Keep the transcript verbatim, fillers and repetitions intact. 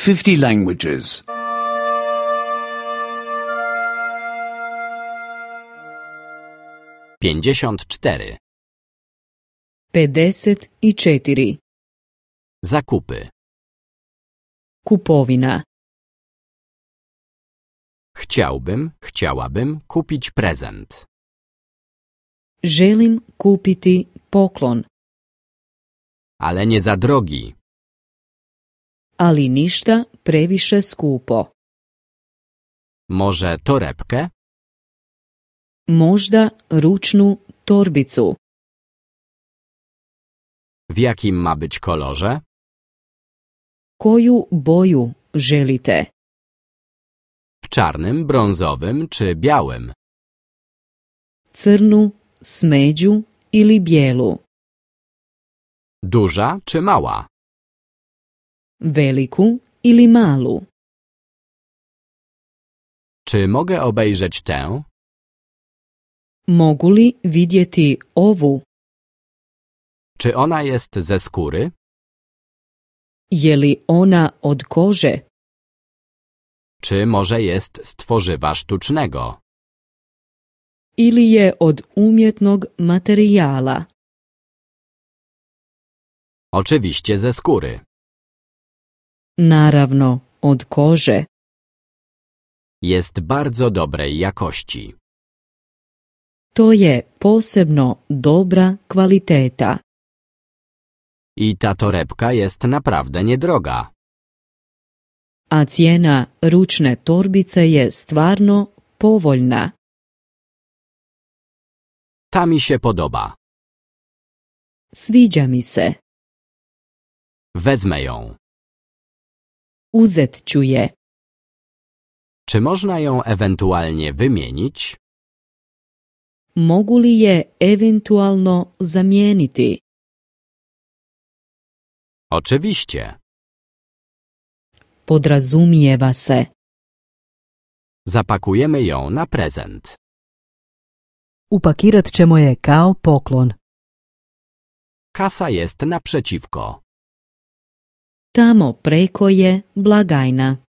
fifty languages. pięćdziesiąt cztery. pedeset i četiri. Zakupy. Kupovina. Chciałbym, chciałabym kupić prezent. Želim kupiti poklon, Ale nie za drogi. ali ništa previše skupo. Może torebkę? Možda ručnu torbicu. W jakim ma być kolorze? Koju boju želite? W czarnym, brązowym czy białym? Crnu, smeđu ili bijelu? Duża czy mała? Veliku ili malu? Czy mogę obejrzeć tę? Mogu li vidjeti ovu? Czy ona jest ze skóry? Je li ona od kože? Czy może jest z tworzywa sztucznego? Ili je od umjetnog materijala? Oczywiście ze skóry. Naravno, od kože. Jest bardzo dobrej jakości. To je posebno dobra kvaliteta. I ta torebka jest naprawdę niedroga. A cijena ručne torbice je stvarno povoljna. Ta mi się podoba. Sviđa mi se. Wezmę ją. Uzet ću je. Czy można ją ewentualnie wymienić? Mogu li je eventualno zamijeniti? Oczywiście. Podrazumijeva se. Zapakujemy ją na prezent. Upakirat ćemo je kao poklon. Kasa jest naprzeciwko. Tamo preko je blagajna.